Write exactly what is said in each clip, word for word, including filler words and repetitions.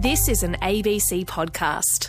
This is an A B C podcast.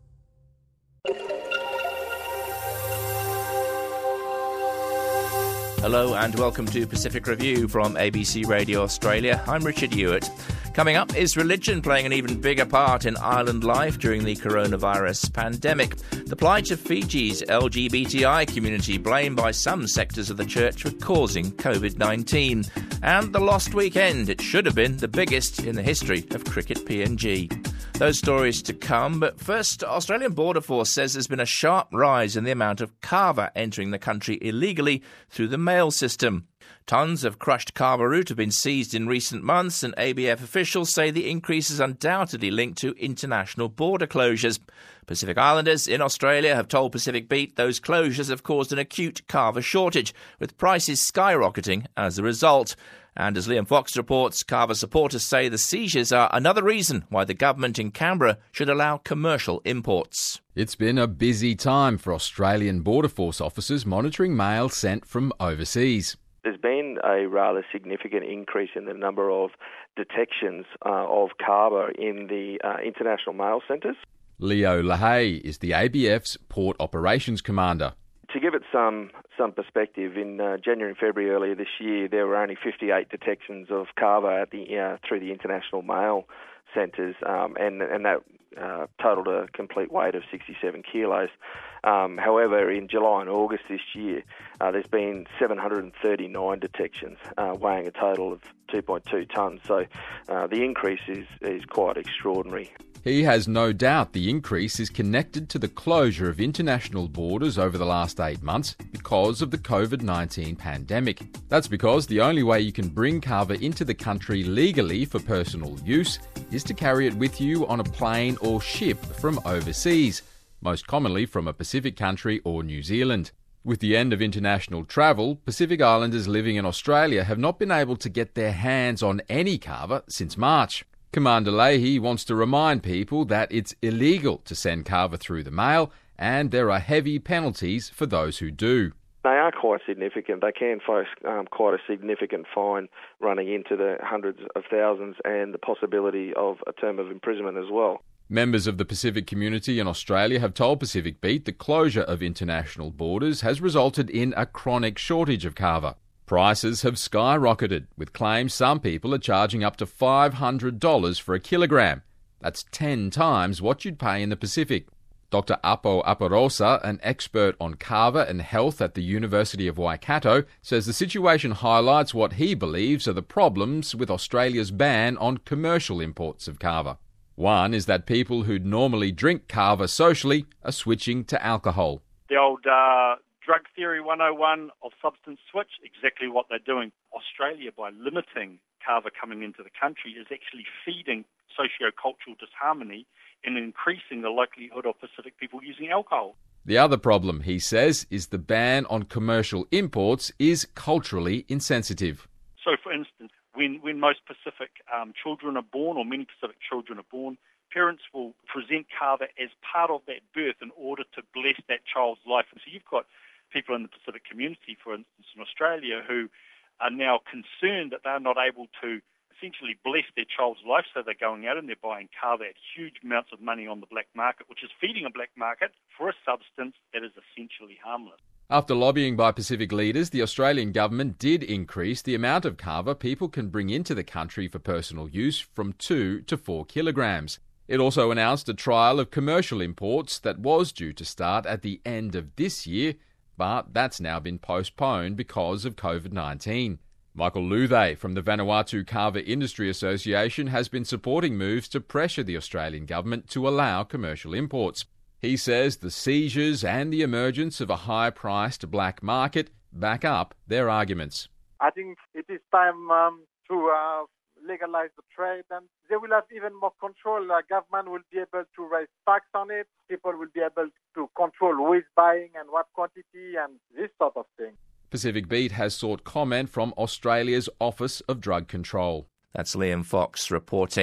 Hello and welcome to Pacific Review from A B C Radio Australia. I'm Richard Hewitt. Coming up, is religion playing an even bigger part in island life during the coronavirus pandemic? The plight of Fiji's L G B T I community blamed by some sectors of the church for causing covid nineteen. And the lost weekend, it should have been the biggest in the history of cricket P N G. Those stories to come, but first, Australian Border Force says there's been a sharp rise in the amount of kava entering the country illegally through the mail system. Tons of crushed kava root have been seized in recent months, and A B F officials say the increase is undoubtedly linked to international border closures. Pacific Islanders in Australia have told Pacific Beat those closures have caused an acute kava shortage, with prices skyrocketing as a result. And as Liam Fox reports, kava supporters say the seizures are another reason why the government in Canberra should allow commercial imports. It's been a busy time for Australian Border Force officers monitoring mail sent from overseas. There's been a rather significant increase in the number of detections uh, of kava in the uh, international mail centres. Leo Lahaye is the A B F's Port Operations Commander. To give it some some perspective, in uh, January and February earlier this year, there were only fifty-eight detections of kava at the uh, through the international mail centres, um, and and that uh, totaled a complete weight of sixty-seven kilos. Um, however, in July and August this year, uh, there's been seven hundred thirty-nine detections, uh, weighing a total of two point two tonnes. So uh, the increase is is quite extraordinary. He has no doubt the increase is connected to the closure of international borders over the last eight months because of the covid nineteen pandemic. That's because the only way you can bring kava into the country legally for personal use is to carry it with you on a plane or ship from overseas, most commonly from a Pacific country or New Zealand. With the end of international travel, Pacific Islanders living in Australia have not been able to get their hands on any kava since March. Commander Leahy wants to remind people that it's illegal to send kava through the mail, and there are heavy penalties for those who do. They are quite significant. They can face um, quite a significant fine running into the hundreds of thousands and the possibility of a term of imprisonment as well. Members of the Pacific community in Australia have told Pacific Beat the closure of international borders has resulted in a chronic shortage of kava. Prices have skyrocketed, with claims some people are charging up to five hundred dollars for a kilogram. That's ten times what you'd pay in the Pacific. Doctor Apo Aparosa, an expert on kava and health at the University of Waikato, says the situation highlights what he believes are the problems with Australia's ban on commercial imports of kava. One is that people who'd normally drink kava socially are switching to alcohol. The old uh, drug theory one oh one of substance switch, exactly what they're doing. Australia, by limiting kava coming into the country, is actually feeding socio-cultural disharmony and increasing the likelihood of Pacific people using alcohol. The other problem, he says, is the ban on commercial imports is culturally insensitive. So, for instance, when, when most Pacific um, children are born, or many Pacific children are born, parents will present kava as part of that birth in order to bless that child's life. And so you've got people in the Pacific community, for instance, in Australia, who are now concerned that they're not able to essentially bless their child's life, so they're going out and they're buying kava at huge amounts of money on the black market, which is feeding a black market for a substance that is essentially harmless. After lobbying by Pacific leaders, the Australian government did increase the amount of kava people can bring into the country for personal use from two to four kilograms. It also announced a trial of commercial imports that was due to start at the end of this year, but that's now been postponed because of covid nineteen. Michael Luthe from the Vanuatu Kava Industry Association has been supporting moves to pressure the Australian government to allow commercial imports. He says the seizures and the emergence of a high-priced black market back up their arguments. I think it is time um, to uh, legalize the trade, and they will have even more control. The government will be able to raise tax on it. People will be able to control who is buying and what quantity and this sort of thing. Pacific Beat has sought comment from Australia's Office of Drug Control. That's Liam Fox reporting.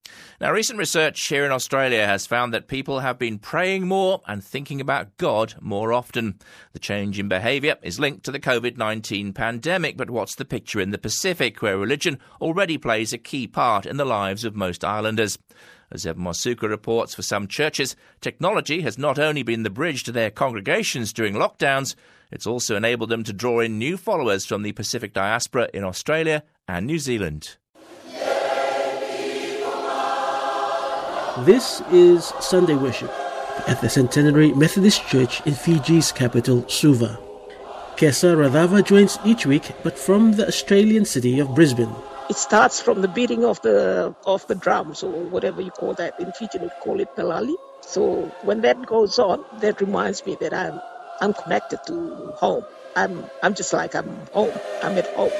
Now, recent research here in Australia has found that people have been praying more and thinking about God more often. The change in behaviour is linked to the covid nineteen pandemic, but what's the picture in the Pacific, where religion already plays a key part in the lives of most islanders? As Evan Masuka reports, for some churches, technology has not only been the bridge to their congregations during lockdowns, it's also enabled them to draw in new followers from the Pacific diaspora in Australia and New Zealand. This is Sunday worship at the Centenary Methodist Church in Fiji's capital, Suva. Kesa Radhava joins each week, but from the Australian city of Brisbane. It starts from the beating of the of the drums, or whatever you call that. In Fiji, we call it Palali. So when that goes on, that reminds me that I'm I'm connected to home. I'm I'm just like I'm home. I'm at home.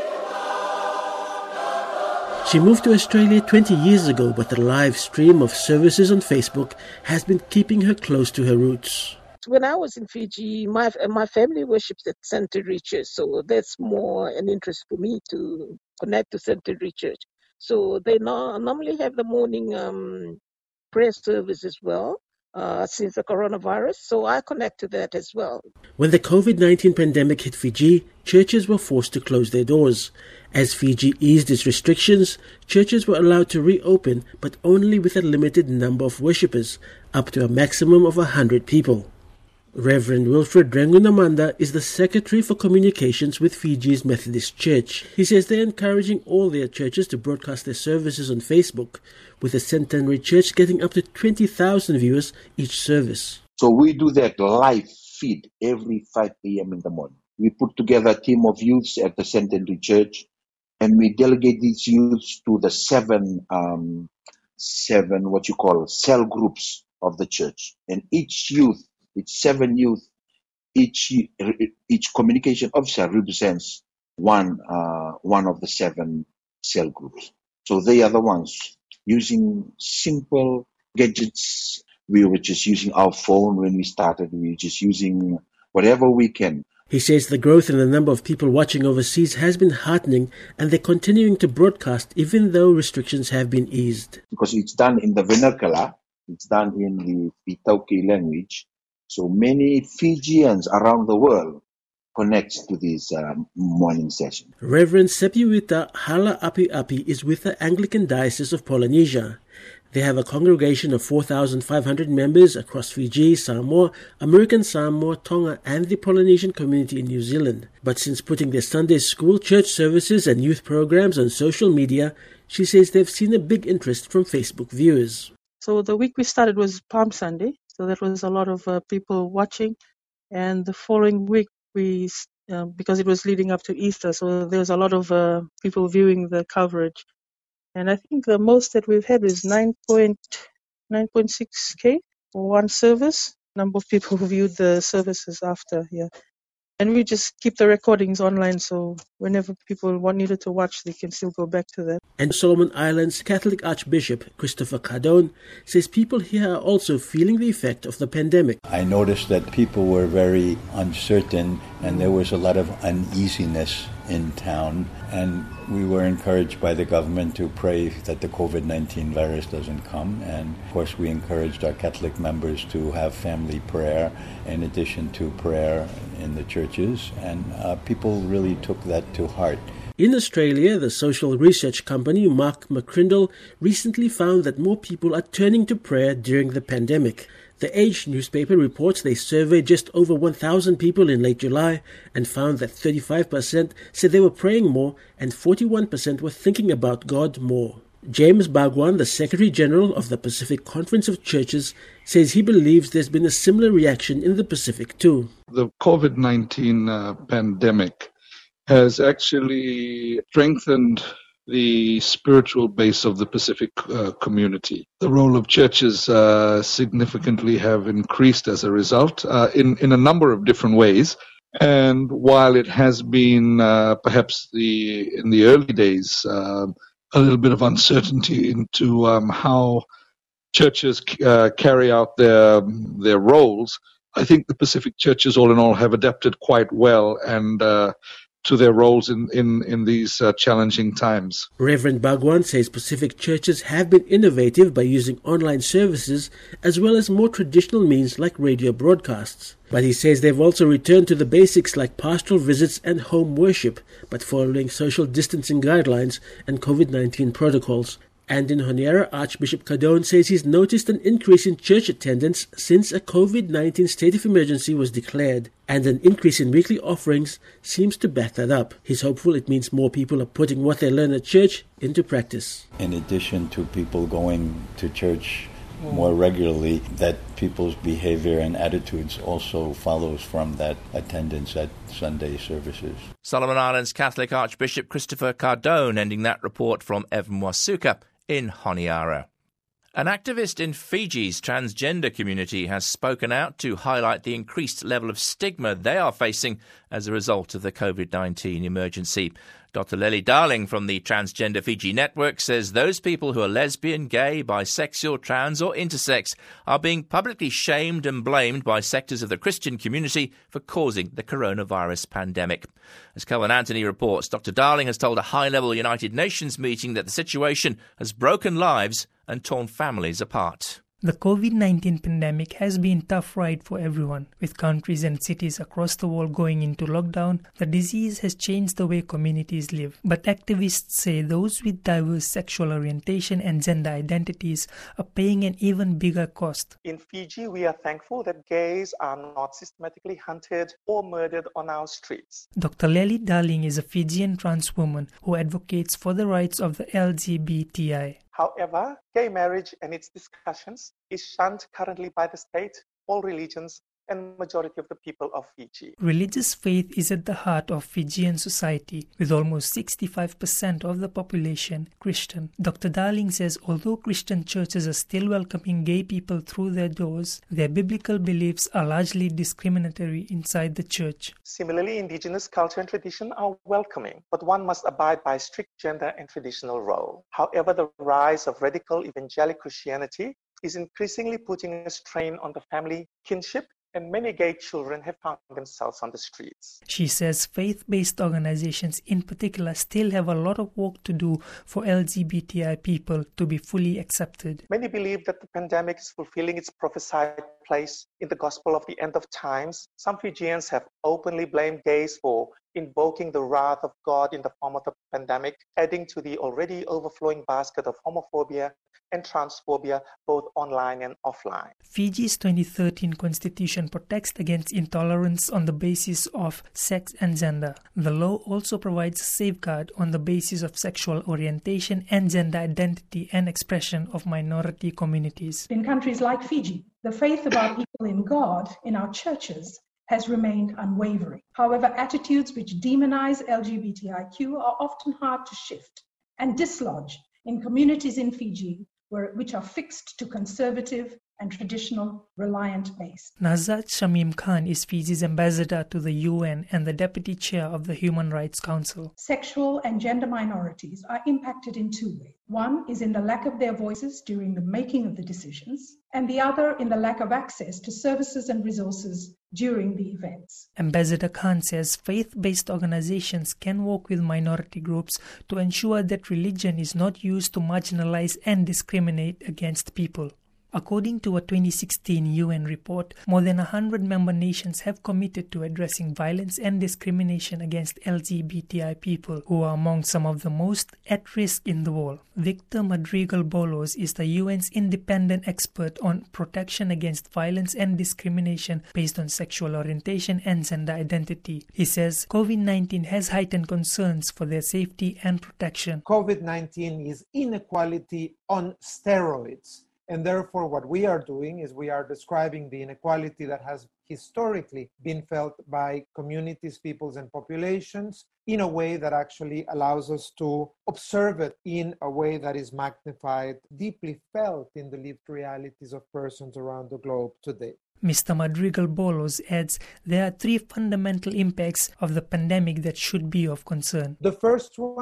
She moved to Australia twenty years ago, but the live stream of services on Facebook has been keeping her close to her roots. When I was in Fiji, my my family worships at Centenary Church, so that's more an interest for me to connect to Centenary Church. So they no, normally have the morning um, prayer service as well uh, since the coronavirus, so I connect to that as well. When the covid nineteen pandemic hit Fiji, churches were forced to close their doors. As Fiji eased its restrictions, churches were allowed to reopen, but only with a limited number of worshippers, up to a maximum of one hundred people. Reverend Wilfred Drengunamanda is the Secretary for Communications with Fiji's Methodist Church. He says they're encouraging all their churches to broadcast their services on Facebook, with the Centenary Church getting up to twenty thousand viewers each service. So we do that live feed every five a.m. in the morning. We put together a team of youths at the Centenary Church, and we delegate these youths to the seven, um, seven what you call cell groups of the church. And each youth, each seven youth, each each communication officer represents one uh, one of the seven cell groups. So they are the ones using simple gadgets. We were just using our phone when we started. We were just using whatever we can. He says the growth in the number of people watching overseas has been heartening, and they're continuing to broadcast even though restrictions have been eased. Because it's done in the vernacular, it's done in the Pitauki language, so many Fijians around the world connect to this um, morning session. Reverend Sepiwita Hala Api Api is with the Anglican Diocese of Polynesia. They have a congregation of four thousand five hundred members across Fiji, Samoa, American Samoa, Tonga, and the Polynesian community in New Zealand. But since putting their Sunday school, church services, and youth programs on social media, she says they've seen a big interest from Facebook viewers. So the week we started was Palm Sunday, so there was a lot of uh, people watching. And the following week, we uh, because it was leading up to Easter, so there was a lot of uh, people viewing the coverage. And I think the most that we've had is nine point six K for one service, number of people who viewed the services after, yeah. And we just keep the recordings online, so whenever people want needed to watch, they can still go back to that. And Solomon Islands Catholic Archbishop Christopher Cardone says people here are also feeling the effect of the pandemic. I noticed that people were very uncertain and there was a lot of uneasiness in town, and we were encouraged by the government to pray that the covid nineteen virus doesn't come. And of course we encouraged our Catholic members to have family prayer in addition to prayer in the churches, and uh, people really took that to heart. In Australia, the social research company Mark McCrindle recently found that more people are turning to prayer during the pandemic. The Age newspaper reports they surveyed just over one thousand people in late July and found that thirty-five percent said they were praying more and forty-one percent were thinking about God more. James Bagwan, the Secretary General of the Pacific Conference of Churches, says he believes there's been a similar reaction in the Pacific too. The covid nineteen uh, pandemic has actually strengthened the spiritual base of the Pacific uh, community. The role of churches uh, significantly have increased as a result uh, in, in a number of different ways. And while it has been uh, perhaps the in the early days uh, a little bit of uncertainty into um, how churches uh, carry out their their roles, I think the Pacific churches all in all have adapted quite well and uh, to their roles in, in, in these uh, challenging times. Reverend Bhagwan says Pacific churches have been innovative by using online services as well as more traditional means like radio broadcasts. But he says they've also returned to the basics like pastoral visits and home worship, but following social distancing guidelines and COVID nineteen protocols. And in Honiara, Archbishop Cardone says he's noticed an increase in church attendance since a COVID nineteen state of emergency was declared, and an increase in weekly offerings seems to back that up. He's hopeful it means more people are putting what they learn at church into practice. In addition to people going to church more regularly, that people's behavior and attitudes also follows from that attendance at Sunday services. Solomon Islands Catholic Archbishop Christopher Cardone ending that report from Evan Wasuka in Honiara. An activist in Fiji's transgender community has spoken out to highlight the increased level of stigma they are facing as a result of the COVID nineteen emergency. Doctor Lely Darling from the Transgender Fiji Network says those people who are lesbian, gay, bisexual, trans or intersex are being publicly shamed and blamed by sectors of the Christian community for causing the coronavirus pandemic. As Kelvin Anthony reports, Doctor Darling has told a high-level United Nations meeting that the situation has broken lives and torn families apart. The COVID nineteen pandemic has been a tough ride for everyone. With countries and cities across the world going into lockdown, the disease has changed the way communities live. But activists say those with diverse sexual orientation and gender identities are paying an even bigger cost. In Fiji, we are thankful that gays are not systematically hunted or murdered on our streets. Doctor Lely Darling is a Fijian trans woman who advocates for the rights of the L G B T I. However, gay marriage and its discussions is shunned currently by the state, all religions, and majority of the people of Fiji. Religious faith is at the heart of Fijian society, with almost sixty-five percent of the population Christian. Doctor Darling says although Christian churches are still welcoming gay people through their doors, their biblical beliefs are largely discriminatory inside the church. Similarly, indigenous culture and tradition are welcoming, but one must abide by strict gender and traditional role. However, the rise of radical evangelical Christianity is increasingly putting a strain on the family, kinship, and many gay children have found themselves on the streets. She says faith-based organizations in particular still have a lot of work to do for L G B T I people to be fully accepted. Many believe that the pandemic is fulfilling its prophesied place in the gospel of the end of times. Some Fijians have openly blamed gays for invoking the wrath of God in the form of the pandemic, adding to the already overflowing basket of homophobia and transphobia, both online and offline. Fiji's twenty thirteen constitution protects against intolerance on the basis of sex and gender. The law also provides a safeguard on the basis of sexual orientation and gender identity and expression of minority communities. In countries like Fiji, the faith of our people in God, in our churches, has remained unwavering. However, attitudes which demonize L G B T I Q are often hard to shift and dislodge in communities in Fiji where, which are fixed to conservative and traditional reliant base. Nazat Shamim Khan is Fiji's ambassador to the U N and the deputy chair of the Human Rights Council. Sexual and gender minorities are impacted in two ways. One is in the lack of their voices during the making of the decisions, and the other in the lack of access to services and resources during the events. Ambassador Khan says faith-based organizations can work with minority groups to ensure that religion is not used to marginalize and discriminate against people. According to a twenty sixteen U N report, more than one hundred member nations have committed to addressing violence and discrimination against L G B T I people, who are among some of the most at risk in the world. Victor Madrigal-Bolos is the U N's independent expert on protection against violence and discrimination based on sexual orientation and gender identity. He says COVID nineteen has heightened concerns for their safety and protection. COVID nineteen is inequality on steroids. And therefore, what we are doing is we are describing the inequality that has historically been felt by communities, peoples, and populations in a way that actually allows us to observe it in a way that is magnified, deeply felt in the lived realities of persons around the globe today. Mister Madrigal-Bolos adds there are three fundamental impacts of the pandemic that should be of concern. The first one,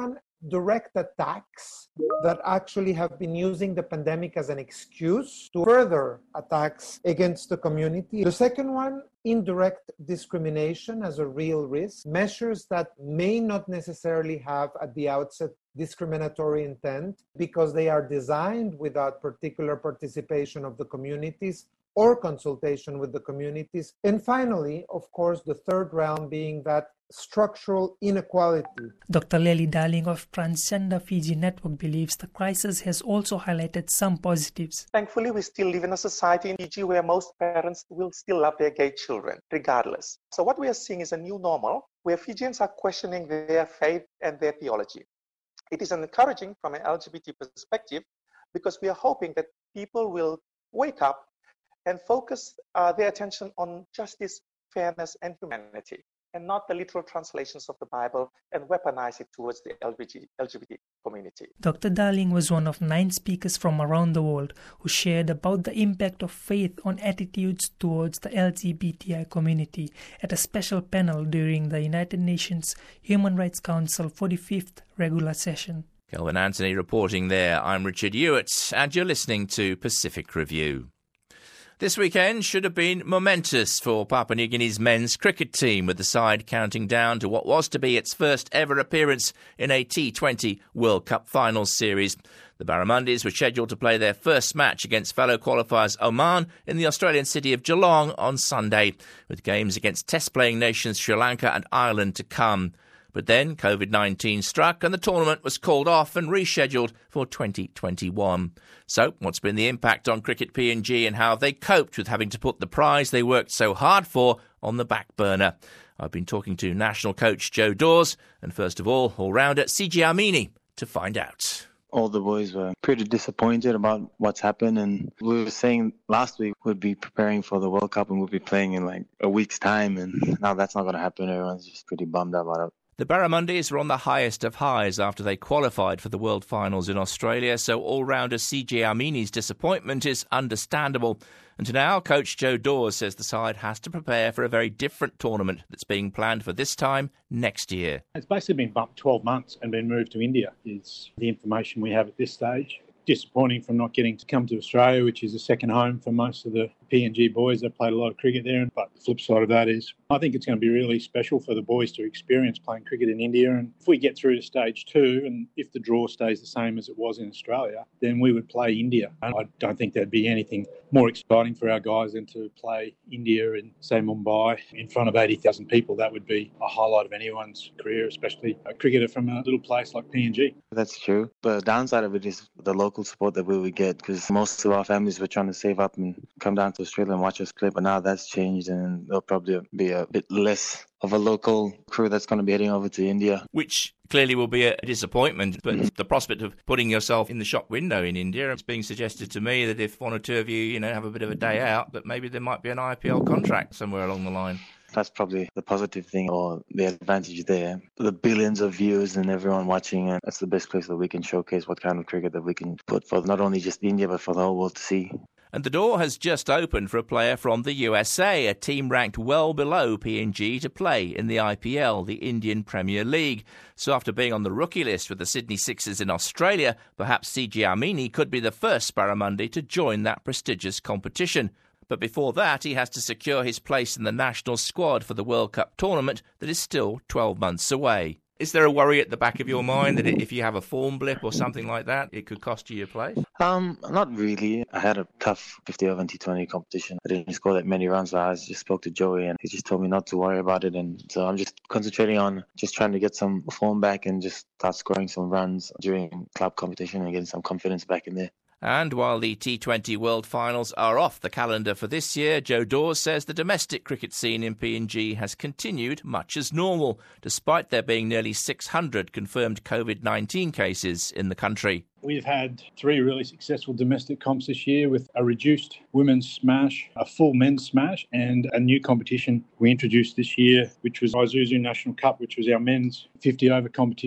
direct attacks that actually have been using the pandemic as an excuse to further attacks against the community. The second one, indirect discrimination as a real risk, measures that may not necessarily have at the outset discriminatory intent because they are designed without particular participation of the communities or consultation with the communities. And finally, of course, the third realm being that structural inequality. Doctor Lely Darling of Transgender Fiji Network believes the crisis has also highlighted some positives. Thankfully, we still live in a society in Fiji where most parents will still love their gay children, regardless. So what we are seeing is a new normal where Fijians are questioning their faith and their theology. It is encouraging from an L G B T perspective because we are hoping that people will wake up and focus uh, their attention on justice, fairness, and humanity, and not the literal translations of the Bible and weaponize it towards the L G B T community. Doctor Darling was one of nine speakers from around the world who shared about the impact of faith on attitudes towards the L G B T I community at a special panel during the United Nations Human Rights Council forty-fifth regular session. Kelvin Anthony reporting there. I'm Richard Hewitt, and you're listening to Pacific Review. This weekend should have been momentous for Papua New Guinea's men's cricket team, with the side counting down to what was to be its first ever appearance in a T twenty World Cup Finals series. The Barramundis were scheduled to play their first match against fellow qualifiers Oman in the Australian city of Geelong on Sunday, with games against test-playing nations Sri Lanka and Ireland to come. But then COVID nineteen struck and the tournament was called off and rescheduled for twenty twenty-one. So, what's been the impact on Cricket P N G and how have they coped with having to put the prize they worked so hard for on the back burner? I've been talking to national coach Joe Dawes and, first of all, all-rounder C J Amini to find out. All the boys were pretty disappointed about what's happened, and we were saying last week we'd be preparing for the World Cup and we'd be playing in like a week's time, and now that's not going to happen. Everyone's just pretty bummed about it. The Barramundis were on the highest of highs after they qualified for the World Finals in Australia, so all-rounder C J Amini's disappointment is understandable. And now, Coach Joe Dawes says the side has to prepare for a very different tournament that's being planned for this time next year. It's basically been bumped twelve months and been moved to India, is the information we have at this stage. Disappointing from not getting to come to Australia, which is a second home for most of the P N G boys. They've played a lot of cricket there, but the flip side of that is I think it's going to be really special for the boys to experience playing cricket in India. And if we get through to stage two, and if the draw stays the same as it was in Australia, then we would play India. And I don't think there'd be anything more exciting for our guys than to play India in, say, Mumbai in front of eighty thousand people. That would be a highlight of anyone's career, especially a cricketer from a little place like P N G. That's true. The downside of it is the local support that we would get, because most of our families were trying to save up and come down to Australia and watch us play, but now that's changed and there'll probably be a bit less of a local crew that's going to be heading over to India. Which clearly will be a disappointment, but mm-hmm. the prospect of putting yourself in the shop window in India, it's being suggested to me that if one or two of you, you know, have a bit of a day out, that maybe there might be an I P L contract somewhere along the line. That's probably the positive thing or the advantage there. The billions of views and everyone watching, and that's the best place that we can showcase what kind of cricket that we can put for not only just India, but for the whole world to see. And the door has just opened for a player from the U S A, a team ranked well below P N G, to play in the I P L, the Indian Premier League. So after being on the rookie list with the Sydney Sixers in Australia, perhaps C J Amini could be the first Barramundi to join that prestigious competition. But before that, he has to secure his place in the national squad for the World Cup tournament that is still twelve months away. Is there a worry at the back of your mind that if you have a form blip or something like that, it could cost you your place? Um, not really. I had a tough fifty over T twenty competition. I didn't score that many runs, but I just spoke to Joey and he just told me not to worry about it. And so I'm just concentrating on just trying to get some form back and just start scoring some runs during club competition and getting some confidence back in there. And while the T twenty World Finals are off the calendar for this year, Joe Dawes says the domestic cricket scene in P N G has continued much as normal, despite there being nearly six hundred confirmed COVID nineteen cases in the country. We've had three really successful domestic comps this year with a reduced women's smash, a full men's smash, and a new competition we introduced this year, which was Isuzu National Cup, which was our men's fifty over competition.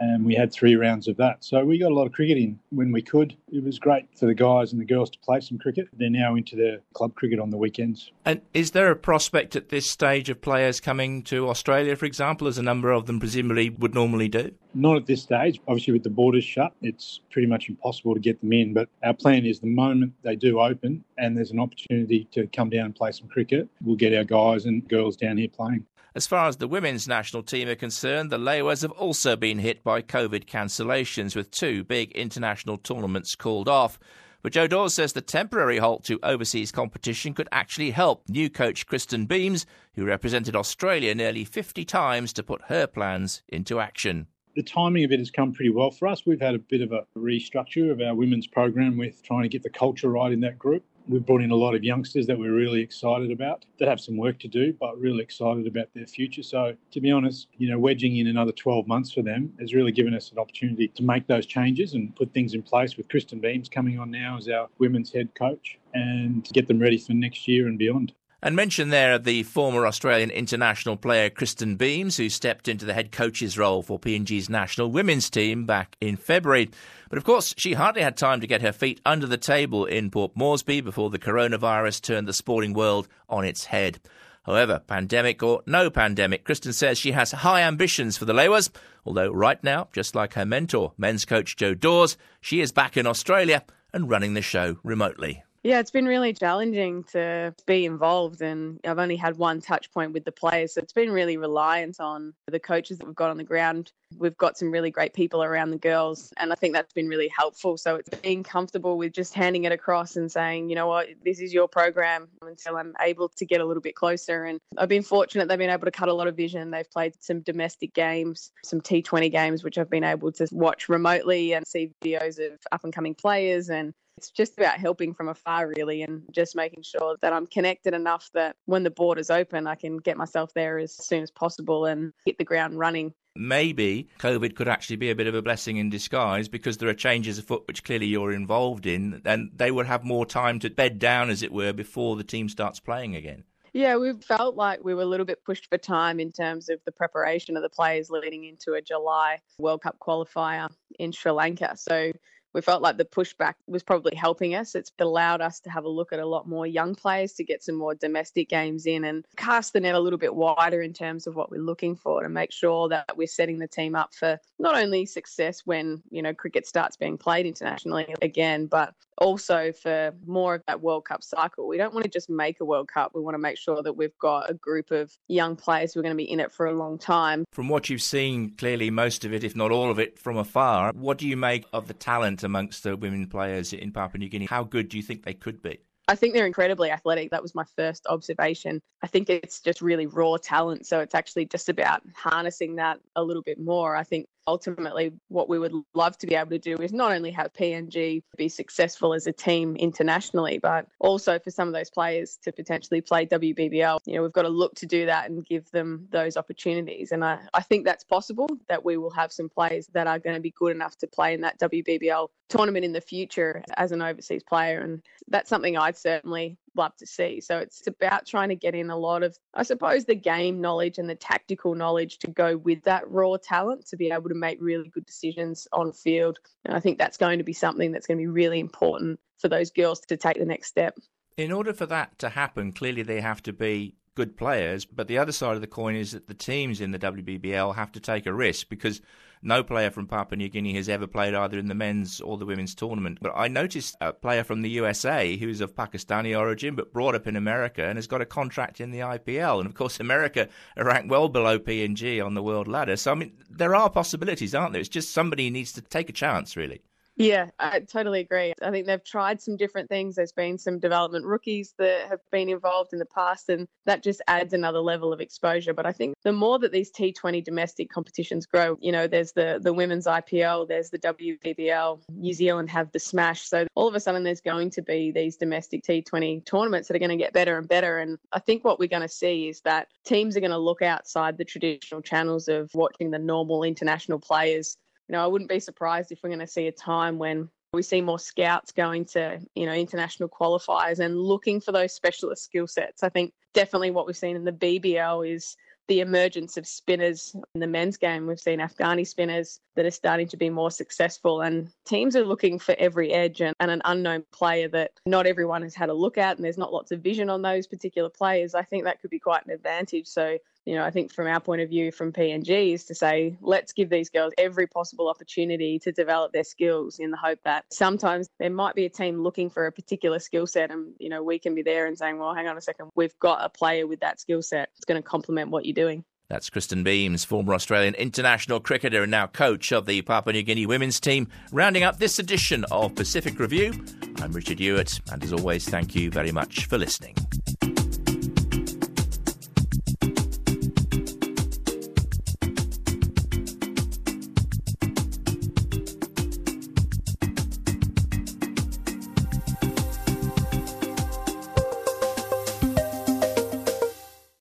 and we had three rounds of that. So we got a lot of cricket in when we could. It was great for the guys and the girls to play some cricket. They're now into their club cricket on the weekends. And is there a prospect at this stage of players coming to Australia, for example, as a number of them presumably would normally do? Not at this stage. Obviously, with the borders shut, it's pretty much impossible to get them in. But our plan is the moment they do open and there's an opportunity to come down and play some cricket, we'll get our guys and girls down here playing. As far as the women's national team are concerned, the Lewas have also been hit by COVID cancellations, with two big international tournaments called off. But Joe Dawes says the temporary halt to overseas competition could actually help new coach Kristen Beams, who represented Australia nearly fifty times, to put her plans into action. The timing of it has come pretty well for us. We've had a bit of a restructure of our women's program with trying to get the culture right in that group. We've brought in a lot of youngsters that we're really excited about, that have some work to do, but really excited about their future. So, to be honest, you know, wedging in another twelve months for them has really given us an opportunity to make those changes and put things in place, with Kristen Beams coming on now as our women's head coach, and get them ready for next year and beyond. And mention there the former Australian international player Kristen Beams, who stepped into the head coach's role for P N G's national women's team back in February. But of course, she hardly had time to get her feet under the table in Port Moresby before the coronavirus turned the sporting world on its head. However, pandemic or no pandemic, Kristen says she has high ambitions for the Lewas, although right now, just like her mentor, men's coach Joe Dawes, she is back in Australia and running the show remotely. Yeah, it's been really challenging to be involved, and I've only had one touch point with the players, so it's been really reliant on the coaches that we've got on the ground. We've got some really great people around the girls, and I think that's been really helpful. So it's being comfortable with just handing it across and saying, you know what, this is your program, until I'm able to get a little bit closer. And I've been fortunate they've been able to cut a lot of vision. They've played some domestic games, some T twenty games, which I've been able to watch remotely and see videos of up-and-coming players, and it's just about helping from afar, really, and just making sure that I'm connected enough that when the borders open, I can get myself there as soon as possible and hit the ground running. Maybe COVID could actually be a bit of a blessing in disguise, because there are changes afoot which clearly you're involved in, and they would have more time to bed down, as it were, before the team starts playing again. Yeah, we felt like we were a little bit pushed for time in terms of the preparation of the players leading into a July World Cup qualifier in Sri Lanka. So we felt like the pushback was probably helping us. It's allowed us to have a look at a lot more young players, to get some more domestic games in and cast the net a little bit wider in terms of what we're looking for, to make sure that we're setting the team up for not only success when, you know, cricket starts being played internationally again, but also for more of that World Cup cycle. We don't want to just make a World Cup. We want to make sure that we've got a group of young players who are going to be in it for a long time. From what you've seen, clearly most of it, if not all of it, from afar, what do you make of the talent amongst the women players in Papua New Guinea? How good do you think they could be? I think they're incredibly athletic. That was my first observation. I think it's just really raw talent. So it's actually just about harnessing that a little bit more. I think ultimately what we would love to be able to do is not only have P N G be successful as a team internationally, but also for some of those players to potentially play W B B L. You know, we've got to look to do that and give them those opportunities. And I, I think that's possible, that we will have some players that are going to be good enough to play in that W B B L tournament in the future as an overseas player. And that's something I'd certainly love to see. So it's about trying to get in a lot of, I suppose, the game knowledge and the tactical knowledge to go with that raw talent to be able to make really good decisions on field. And I think that's going to be something that's going to be really important for those girls to take the next step. In order for that to happen, clearly they have to be good players, but the other side of the coin is that the teams in the W B B L have to take a risk, because no player from Papua New Guinea has ever played either in the men's or the women's tournament. But I noticed a player from the U S A who's of Pakistani origin but brought up in America and has got a contract in the I P L. And of course, America are ranked well below P N G on the world ladder. So, I mean, there are possibilities, aren't there? It's just somebody needs to take a chance, really. Yeah, I totally agree. I think they've tried some different things. There's been some development rookies that have been involved in the past, and that just adds another level of exposure. But I think the more that these T twenty domestic competitions grow, you know, there's the, the women's I P L, there's the W B B L, New Zealand have the Smash. So all of a sudden there's going to be these domestic T twenty tournaments that are going to get better and better. And I think what we're going to see is that teams are going to look outside the traditional channels of watching the normal international players. You know, I wouldn't be surprised if we're going to see a time when we see more scouts going to, you know, international qualifiers and looking for those specialist skill sets. I think definitely what we've seen in the B B L is the emergence of spinners in the men's game. We've seen Afghani spinners that are starting to be more successful, and teams are looking for every edge and, and an unknown player that not everyone has had a look at, and there's not lots of vision on those particular players. I think that could be quite an advantage. So, you know, I think from our point of view from P N G is to say, let's give these girls every possible opportunity to develop their skills in the hope that sometimes there might be a team looking for a particular skill set and, you know, we can be there and saying, well, hang on a second, we've got a player with that skill set. It's going to complement what you're doing. That's Kristen Beams, former Australian international cricketer and now coach of the Papua New Guinea women's team, rounding up this edition of Pacific Review. I'm Richard Hewitt, and as always, thank you very much for listening.